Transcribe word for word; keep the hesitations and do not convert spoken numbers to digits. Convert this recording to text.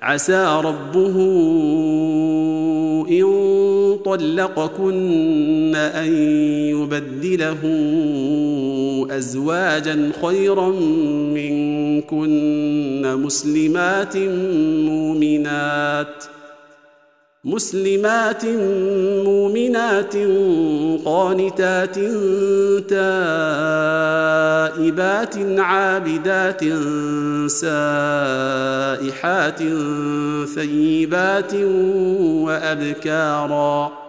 عسى ربه إن طلقكن أن يبدله أزواجا خيرا منكن مسلمات مؤمنات مسلمات مؤمنات قانتات تائبات عابدات سائحات ثيبات وأبكارا